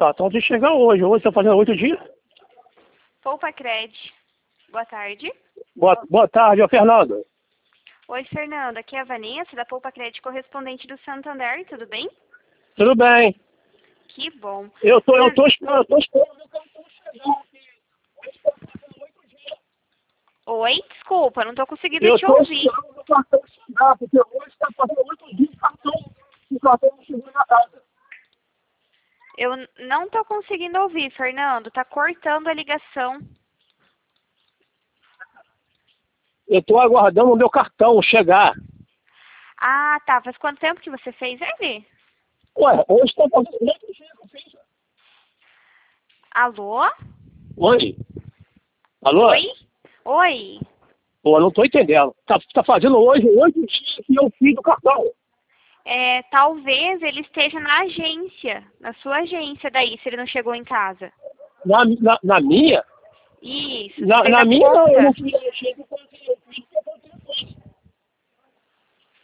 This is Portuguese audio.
cartão tem que chegar hoje. Hoje está fazendo 8 dias. Poupa Cred. Boa tarde. Boa tarde, ô Fernando. Oi, Fernando. Aqui é a Vanessa, da Poupa Cred, correspondente do Santander. Tudo bem? Tudo bem. Que bom. Eu tô esperando meu cartão chegar aqui. Oi, desculpa, não tô conseguindo Eu te tô ouvir. esperando meu cartão chegar, porque hoje está fazendo 8 dias o cartão não chegou na casa. Eu não tô conseguindo ouvir, Fernando. Tá cortando a ligação. Eu tô aguardando o meu cartão chegar. Ah, tá. Faz quanto tempo que você fez ele? Ué, hoje está fazendo 8 dias que eu fiz. Alô? Oi? Alô? Oi? Oi? Pô, não tô entendendo. Tá fazendo hoje 8 dias que eu fiz o cartão. Talvez ele esteja na agência, na sua agência daí, se ele não chegou em casa. Na minha? Isso, Na fez a minha não, eu compra. não fiz a agência, eu fiz